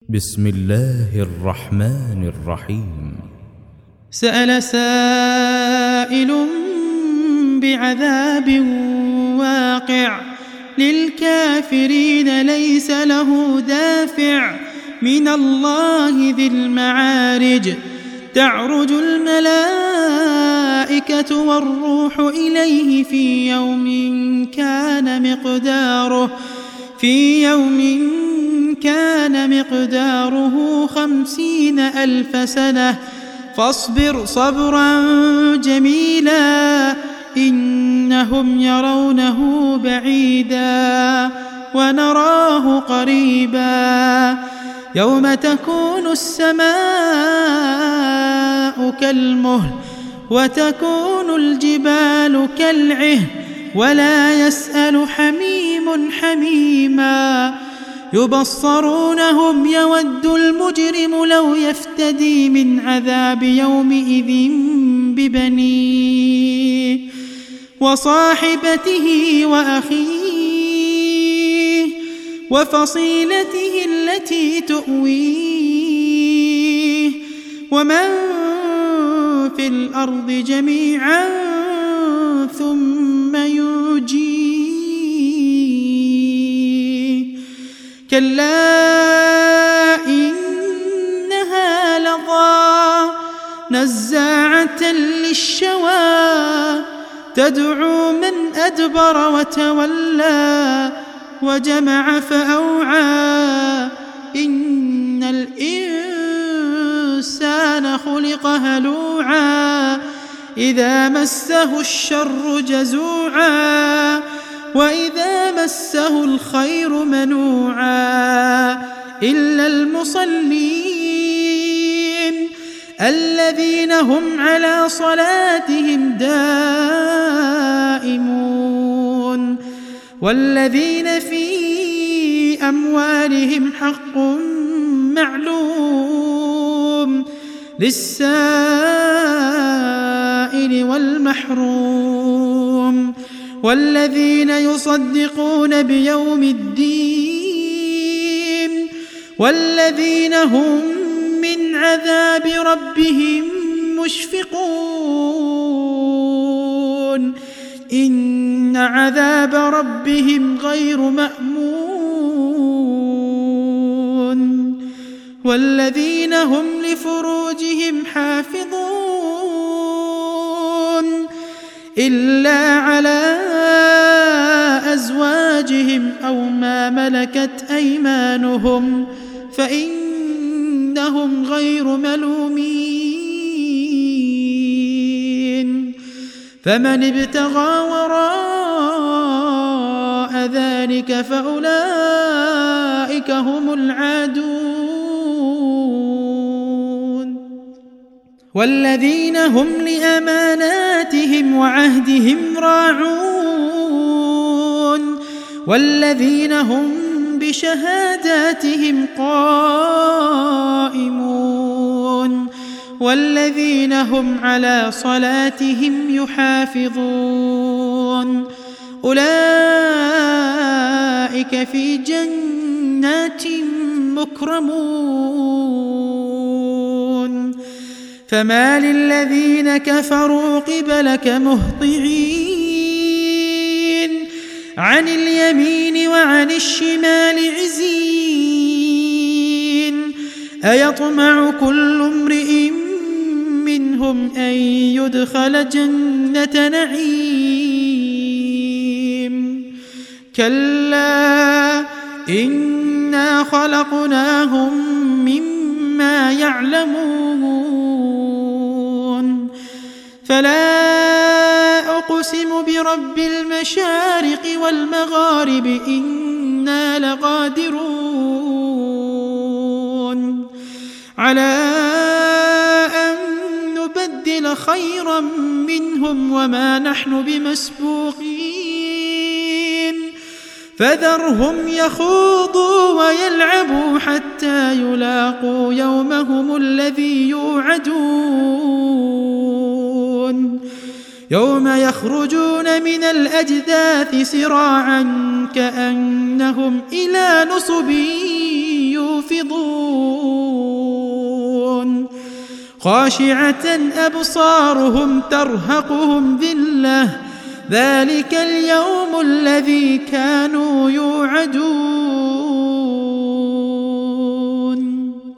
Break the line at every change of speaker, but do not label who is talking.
بسم الله الرحمن الرحيم.
سأل سائل بعذاب واقع للكافرين ليس له دافع من الله ذي المعارج تعرج الملائكة والروح إليه في يوم كان مقداره 50,000 سنة فاصبر صبرا جميلا إنهم يرونه بعيدا ونراه قريبا يوم تكون السماء كالمهل وتكون الجبال كالعهن ولا يسأل حميم حميما يبصرونهم يود المجرم لو يفتدي من عذاب يومئذ ببنيه وصاحبته وأخيه وفصيلته التي تؤويه ومن في الأرض جميعا ثم ينجيه كلا إنها لظى نزاعة للشوى تدعو من أدبر وتولى وجمع فأوعى إن الإنسان خلق هلوعا إذا مسه الشر جزوعا وإذا مسه الخير منوعا إلا المصلين الذين هم على صلاتهم دائمون والذين في أموالهم حق معلوم للسائل والمحروم والذين يصدقون بيوم الدين والذين هم من عذاب ربهم مشفقون إن عذاب ربهم غير مأمون والذين هم لفروجهم حافظون إلا على أزواجهم أو ما ملكت أيمانهم فإنهم غير ملومين فمن ابتغى وراء ذلك فأولئك هم العادون والذين هم لأماناتهم وعهدهم راعون والذين هم بشهاداتهم قائمون والذين هم على صلاتهم يحافظون أولئك في جنات مكرمون فما للذين كفروا قبلك مهطعين عن اليمين وعن الشمال عزين أيطمع كل امرئ منهم أن يدخل جنة نعيم كلا إنا خلقناهم مما يعلمون فلا أقسم برب المشارق والمغارب إنا لقادرون على أن نبدل خيرا منهم وما نحن بمسبوقين فذرهم يخوضوا ويلعبوا حتى يلاقوا يومهم الذي يوعدون يوم يخرجون من الأجداث سراعا كأنهم إلى نصب يوفضون خاشعة أبصارهم ترهقهم ذلة ذلك اليوم الذي كانوا يوعدون